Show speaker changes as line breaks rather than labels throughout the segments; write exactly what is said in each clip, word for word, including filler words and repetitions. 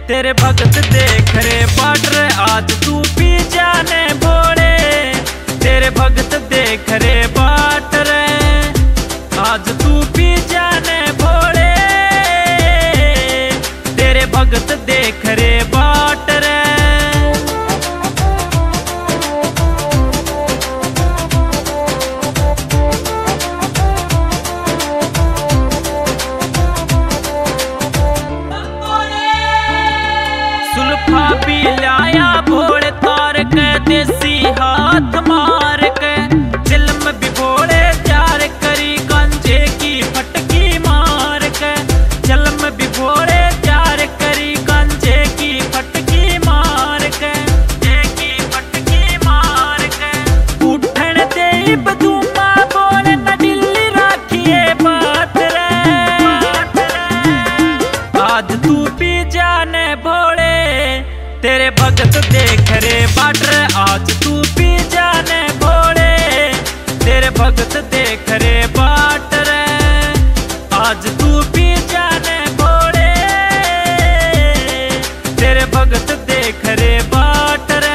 तेरे भगत देख रे बाट रे आज तू पी जाने भोले। तेरे भगत देख रे बाट रे आज तू पी जाने भोले। तेरे भगत देख रे बाट रे। सुल्फा भी लाया भोले तार के देसी हाथ मार के। चिल्म भी भोले चार करी गांजे की फटकी मार के। चिल्म भी भोले चार करी गांजे की फटकी मार के। की फटकी मार के उठन दे बदूमा बोले न दिल्ली राखिए बात रे। आज तू पी जाने भोले। तेरे भगत देख रे बाट रे आज तू पी जाने भोले। तेरे भगत देख रे बाट रे आज तू पी जाने भोले। तेरे भगत देख रे बाट रे।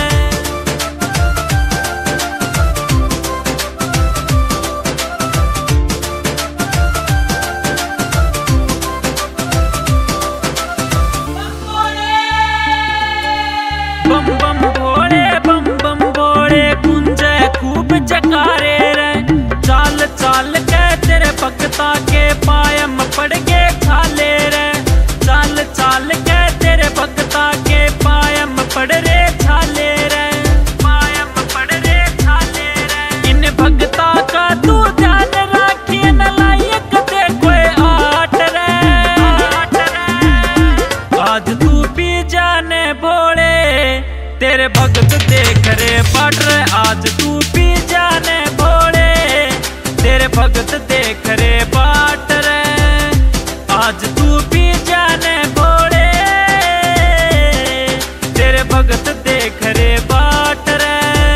बम बम भोले बम बम भोले गुंजे खूब जकारे रे। चाल चाल के तेरे भगता के पायम पड़ के छाले रे। चाल चाल के तेरे भगता के पायम पड़ रे छाले रे। पायम पड़ रे छाले रे। इन भगता का तू ध्यान राखिए न लायक दे कोई आट रे। आज तू पी जाने भोले। तेरे भगत देख रे बाट रे आज तू पी जाने भोले। तेरे भगत देख रे बाट रे आज तू पी जाने भोले। तेरे भगत देख रे बाट रे।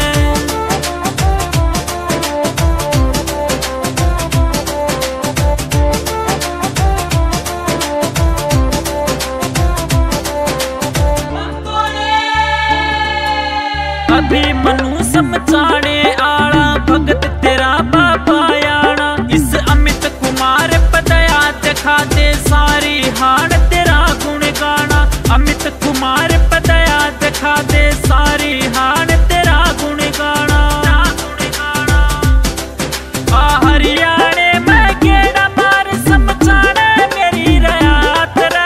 अभी मनु समझाने आला भगत तेरा बाबा आना। इस अमित कुमार पदया दिखा दे सारी हाड़ तेरा गुण गाना। अमित कुमार पदया दिखा दे सारी हाड़ तेरा गुण गाना। आ हरियाणे में गेड़ा मार समझाने मेरी रयात रे।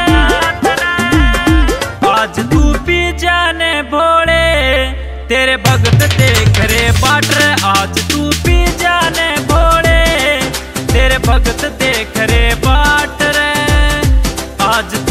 आज तू पी जाने भोले। तेरे भगत देख रे बाट रे आज तू पी जाने भोले। तेरे भगत देख रे बाट रे आज